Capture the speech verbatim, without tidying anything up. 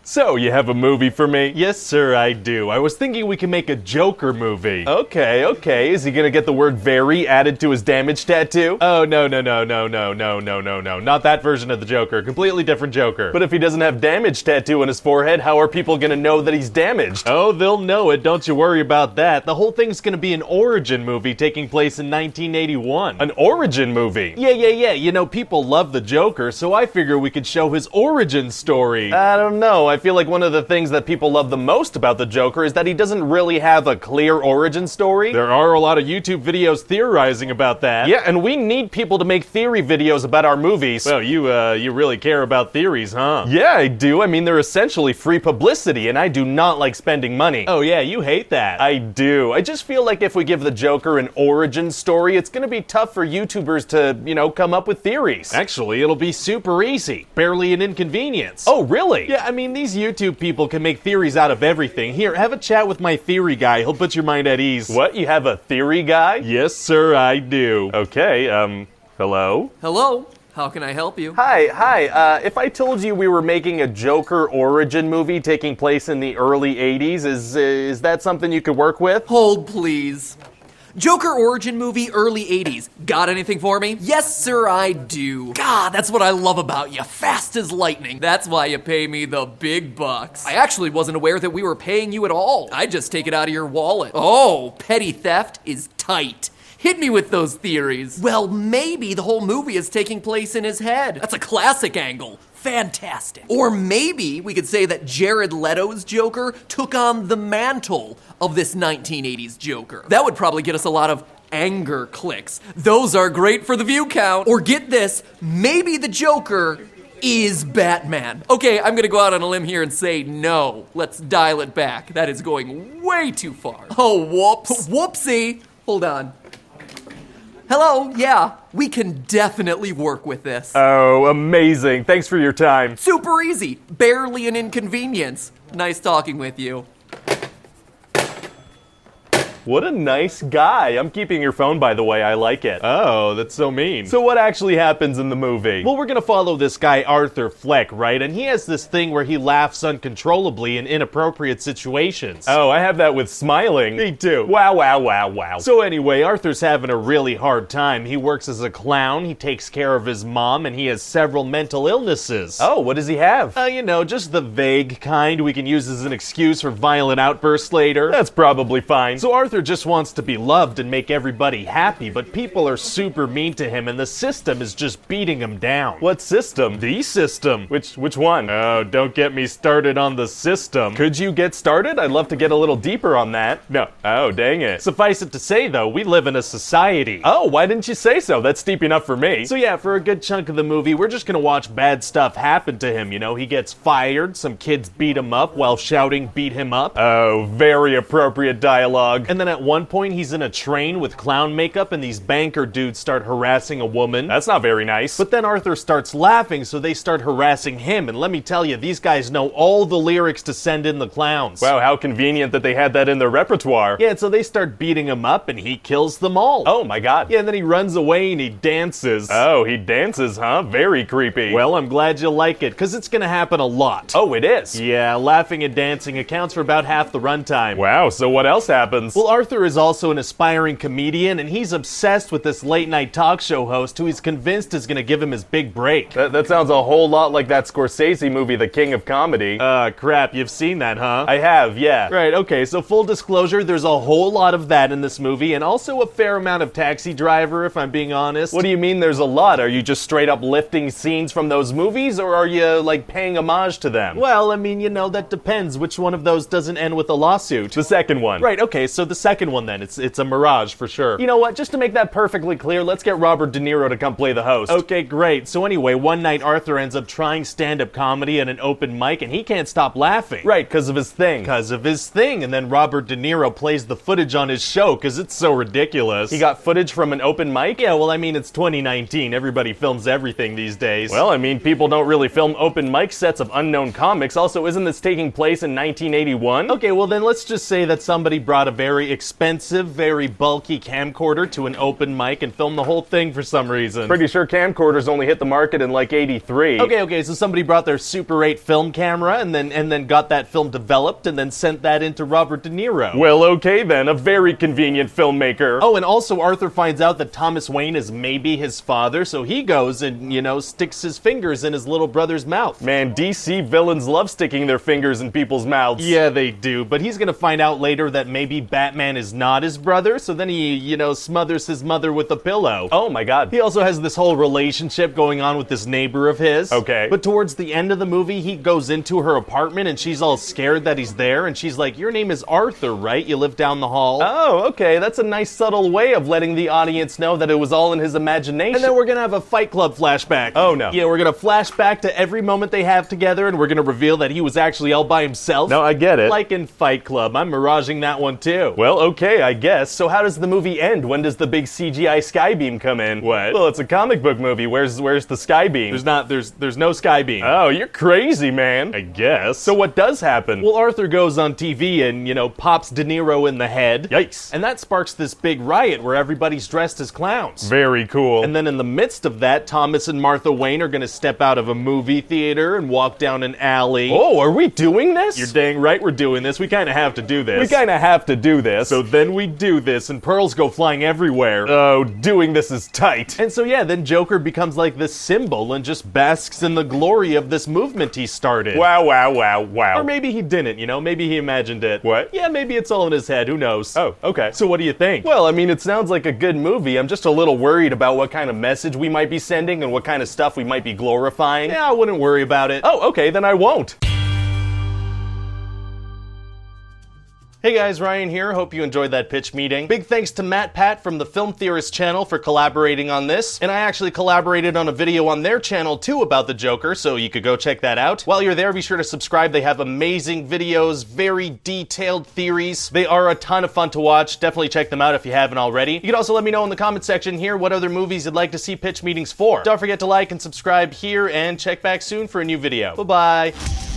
So, you have a movie for me? Yes, sir, I do. I was thinking we could make a Joker movie. Okay, okay. Is he gonna get the word very added to his damage tattoo? Oh, no, no, no, no, no, no, no, no, no. Not that version of the Joker. Completely different Joker. But if he doesn't have damage tattoo on his forehead, how are people gonna know that he's damaged? Oh, they'll know it. Don't you worry about that. The whole thing's gonna be an origin movie taking place in nineteen eighty-one. An origin movie? Yeah, yeah, yeah. You know, people love the Joker, so I figure we could show his origin story. I don't know. I feel like one of the things that people love the most about the Joker is that he doesn't really have a clear origin story. There are a lot of YouTube videos theorizing about that. Yeah, and we need people to make theory videos about our movies. Well, you, uh, you really care about theories, huh? Yeah, I do. I mean, they're essentially free publicity, and I do not like spending money. Oh yeah, you hate that. I do. I just feel like if we give the Joker an origin story, it's gonna be tough for YouTubers to, you know, come up with theories. Actually, it'll be super easy. Barely an inconvenience. Oh, really? Yeah, I mean, these YouTube people can make theories out of everything. Here, have a chat with my theory guy. He'll put your mind at ease. What? You have a theory guy? Yes, sir, I do. Okay, um, hello? Hello? How can I help you? Hi, hi. Uh, if I told you we were making a Joker origin movie taking place in the early eighties, is, uh, is that something you could work with? Hold, please. Joker origin movie, early eighties. Got anything for me? Yes, sir, I do. God, that's what I love about you. Fast as lightning. That's why you pay me the big bucks. I actually wasn't aware that we were paying you at all. I just take it out of your wallet. Oh, petty theft is tight. Hit me with those theories. Well, maybe the whole movie is taking place in his head. That's a classic angle. Fantastic. Or maybe we could say that Jared Leto's Joker took on the mantle of this nineteen eighties Joker. That would probably get us a lot of anger clicks. Those are great for the view count. Or get this, maybe the Joker is Batman. Okay, I'm gonna go out on a limb here and say no. Let's dial it back. That is going way too far. Oh, whoops. Whoopsie. Hold on. Hello, yeah, we can definitely work with this. Oh, amazing. Thanks for your time. Super easy. Barely an inconvenience. Nice talking with you. What a nice guy. I'm keeping your phone, by the way. I like it. Oh, that's so mean. So what actually happens in the movie? Well, we're gonna follow this guy, Arthur Fleck, right? And he has this thing where he laughs uncontrollably in inappropriate situations. Oh, I have that with smiling. Me too. Wow, wow, wow, wow. So anyway, Arthur's having a really hard time. He works as a clown, he takes care of his mom, and he has several mental illnesses. Oh, what does he have? Uh, you know, just the vague kind we can use as an excuse for violent outbursts later. That's probably fine. So Arthur just wants to be loved and make everybody happy, but people are super mean to him and the system is just beating him down. What system? The system. Which which one? Oh, don't get me started on the system. Could you get started? I'd love to get a little deeper on that. No. Oh, dang it. Suffice it to say, though, we live in a society. Oh, why didn't you say so? That's deep enough for me. So yeah, for a good chunk of the movie, we're just gonna watch bad stuff happen to him, you know? He gets fired, some kids beat him up while shouting beat him up. Oh, very appropriate dialogue. And then at one point, he's in a train with clown makeup and these banker dudes start harassing a woman. That's not very nice. But then Arthur starts laughing, so they start harassing him. And let me tell you, these guys know all the lyrics to Send in the Clowns. Wow, how convenient that they had that in their repertoire. Yeah, and so they start beating him up and he kills them all. Oh my god. Yeah, and then he runs away and he dances. Oh, he dances, huh? Very creepy. Well, I'm glad you like it, because it's gonna happen a lot. Oh, it is? Yeah, laughing and dancing accounts for about half the runtime. Wow, so what else happens? Well, Arthur is also an aspiring comedian, and he's obsessed with this late-night talk show host who he's convinced is gonna give him his big break. That, that sounds a whole lot like that Scorsese movie, The King of Comedy. Uh, crap, you've seen that, huh? I have, yeah. Right, okay, so full disclosure, there's a whole lot of that in this movie, and also a fair amount of Taxi Driver, if I'm being honest. What do you mean there's a lot? Are you just straight up lifting scenes from those movies, or are you, like, paying homage to them? Well, I mean, you know, that depends. Which one of those doesn't end with a lawsuit? The second one. Right, okay, so the second one then. It's, it's a mirage, for sure. You know what, just to make that perfectly clear, let's get Robert De Niro to come play the host. Okay, great. So anyway, one night Arthur ends up trying stand-up comedy at an open mic, and he can't stop laughing. Right, because of his thing. Because of his thing, and then Robert De Niro plays the footage on his show, because it's so ridiculous. He got footage from an open mic? Yeah, well, I mean, it's twenty nineteen. Everybody films everything these days. Well, I mean, people don't really film open mic sets of unknown comics. Also, isn't this taking place in nineteen eighty-one? Okay, well then let's just say that somebody brought a very very expensive, very bulky camcorder to an open mic and filmed the whole thing for some reason. Pretty sure camcorders only hit the market in like eighty-three. Okay, okay, so somebody brought their Super eight film camera and then and then got that film developed and then sent that into Robert De Niro. Well, okay then, a very convenient filmmaker. Oh, and also Arthur finds out that Thomas Wayne is maybe his father, so he goes and, you know, sticks his fingers in his little brother's mouth. Man, D C villains love sticking their fingers in people's mouths. Yeah, they do, but he's gonna find out later that maybe Batman is not his brother, so then he, you know, smothers his mother with a pillow. Oh my god. He also has this whole relationship going on with this neighbor of his. Okay. But towards the end of the movie, he goes into her apartment and she's all scared that he's there, and she's like, your name is Arthur, right? You live down the hall. Oh, okay, that's a nice subtle way of letting the audience know that it was all in his imagination. And then we're gonna have a Fight Club flashback. Oh no. Yeah, we're gonna flash back to every moment they have together, and we're gonna reveal that he was actually all by himself. No, I get it. Like in Fight Club. I'm miraging that one too. Well, okay, I guess. So how does the movie end? When does the big C G I skybeam come in? What? Well, it's a comic book movie. Where's where's the skybeam? There's not, there's, there's no skybeam. Oh, you're crazy, man. I guess. So what does happen? Well, Arthur goes on T V and, you know, pops De Niro in the head. Yikes. And that sparks this big riot where everybody's dressed as clowns. Very cool. And then in the midst of that, Thomas and Martha Wayne are gonna step out of a movie theater and walk down an alley. Oh, are we doing this? You're dang right we're doing this. We kinda have to do this. We kinda have to do this. So then we do this, and pearls go flying everywhere. Oh, doing this is tight. And so yeah, then Joker becomes like this symbol and just basks in the glory of this movement he started. Wow, wow, wow, wow. Or maybe he didn't, you know? Maybe he imagined it. What? Yeah, maybe it's all in his head. Who knows? Oh, okay. So what do you think? Well, I mean, it sounds like a good movie. I'm just a little worried about what kind of message we might be sending and what kind of stuff we might be glorifying. Yeah, I wouldn't worry about it. Oh, okay, then I won't. Hey guys, Ryan here. Hope you enjoyed that pitch meeting. Big thanks to Matt Pat from the Film Theorist channel for collaborating on this. And I actually collaborated on a video on their channel too about the Joker, so you could go check that out. While you're there, be sure to subscribe. They have amazing videos, very detailed theories. They are a ton of fun to watch. Definitely check them out if you haven't already. You can also let me know in the comment section here what other movies you'd like to see pitch meetings for. Don't forget to like and subscribe here, and check back soon for a new video. Bye-bye.